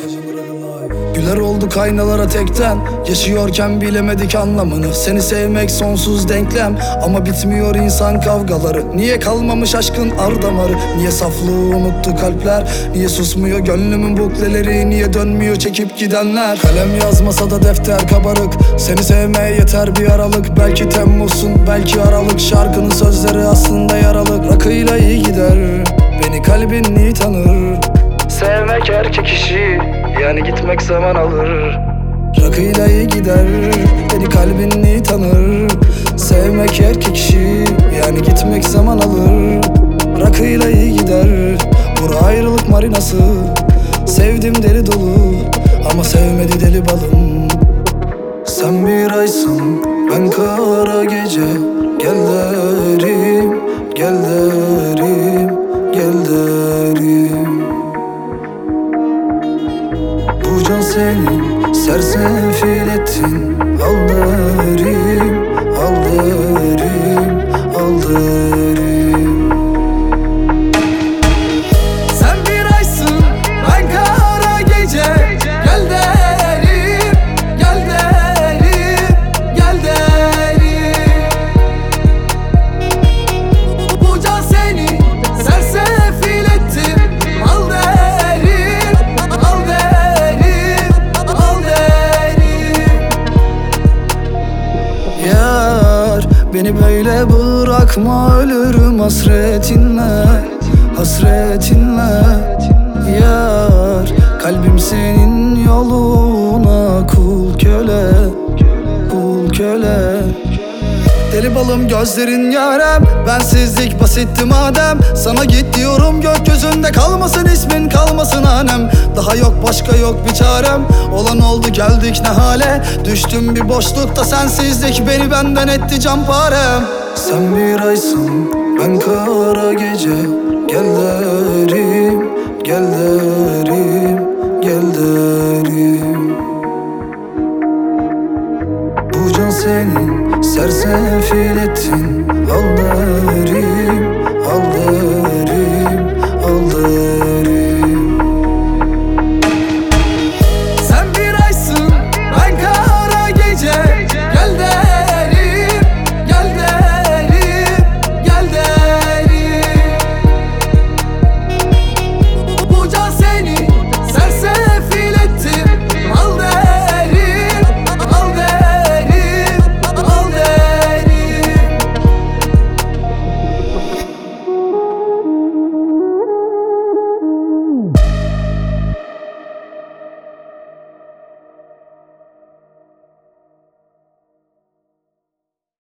Güler olduk aynalara tekten, yaşıyorken bilemedik anlamını. Seni sevmek sonsuz denklem, ama bitmiyor insan kavgaları. Niye kalmamış aşkın ar damarı? Niye saflığı unuttu kalpler? Niye susmuyor gönlümün bukleleri? Niye dönmüyor çekip gidenler? Kalem yazmasa da defter kabarık. Seni sevmeye yeter bir aralık. Belki Temmuz'sun, belki Aralık. Şarkının sözleri aslında yaralı. Rakıyla iyi gider, beni kalbin iyi tanır. Sevmek erkek işi, yani gitmek zaman alır. Rakıyla iyi gider, beni kalbin iyi tanır. Sevmek erkek işi, yani gitmek zaman alır. Rakıyla iyi gider, bura ayrılık marinası. Sevdim deli dolu, ama sevmedi deli balım. Sen bir aysın, ben kara gece. Gel derim, gel derim, gel derim. Bu can senin, sersefil ettin. Al derim, al derim, al derim. Sen bir aysın, ben kara gece. Gel derim, gel derim, gel derim. Bu can senin, sersefil ettin. Al derim, al derim, al derim. Yar, beni böyle bırakma, ölürüm hasretinle, hasretinle. Yar, kalbim senin yoluna kul köle, kul köle. Deli balım gözlerin yarem, bensizlik basitti madem. Sana git diyorum, gökyüzünde kalmasın ismin, kalmasın hanem. Daha yok başka yok bir çarem, olan oldu geldik ne hale. Düştüm bir boşlukta, sensizlik beni benden etti canparem. Sen bir aysın, ben kara gece. Gel derim, gel derim, gel derim. Bu can senin, sersefil ettin. Al derim,